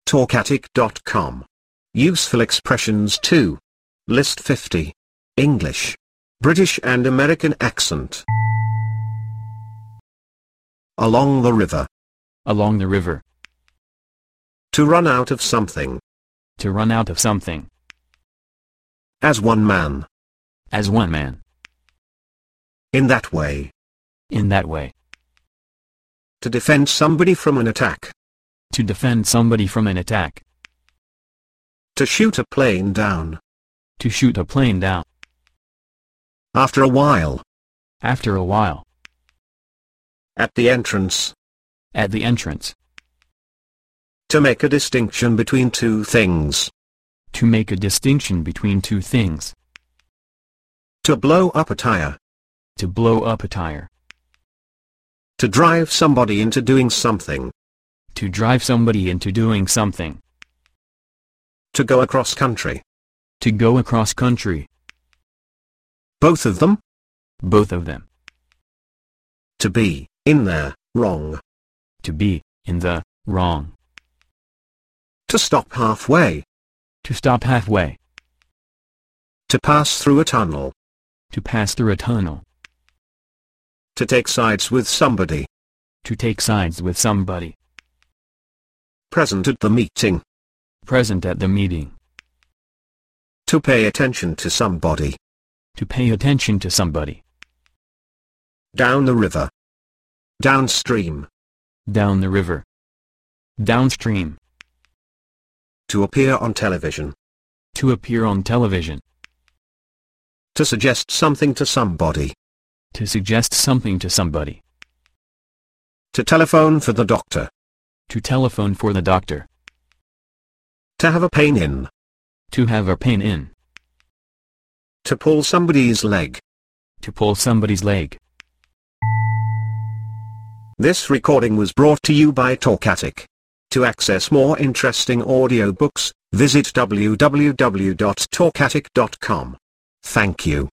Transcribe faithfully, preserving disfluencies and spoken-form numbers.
talkatic dot com. Useful expressions two. List fifty. English, British and American accent. Along the river. Along the river. To run out of something. To run out of something. As one man. As one man. In that way. In that way. To defend somebody from an attack. To defend somebody from an attack. To shoot a plane down. To shoot a plane down. After a while. After a while. At the entrance. At the entrance. To make a distinction between two things. To make a distinction between two things. To blow up a tire. To blow up a tire. To drive somebody into doing something. To drive somebody into doing something. To go across country. To go across country. Both of them. Both of them. To be, in there, wrong. To be, in the, wrong. To stop halfway. To stop halfway. To pass through a tunnel. To pass through a tunnel. To take sides with somebody. To take sides with somebody. Present at the meeting. Present at the meeting. To pay attention to somebody. To pay attention to somebody. Down the river. Downstream. Down the river. Downstream. To appear on television. To appear on television. To suggest something to somebody. To suggest something to somebody. To telephone for the doctor. To telephone for the doctor. To have a pain in. To have a pain in. To pull somebody's leg. To pull somebody's leg. This recording was brought to you by Talkatic. To access more interesting audiobooks, visit w w w dot talkatic dot com. Thank you.